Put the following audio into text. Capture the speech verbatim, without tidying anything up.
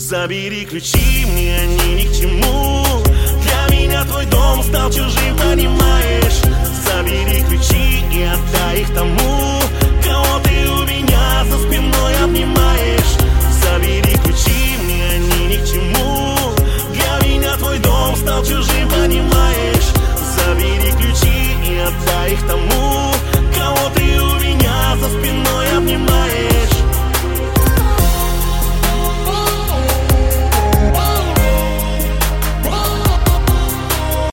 Забери ключи, мне они ни к чему. Для меня твой дом стал чужим, понимаешь? Забери ключи и отдай их тому,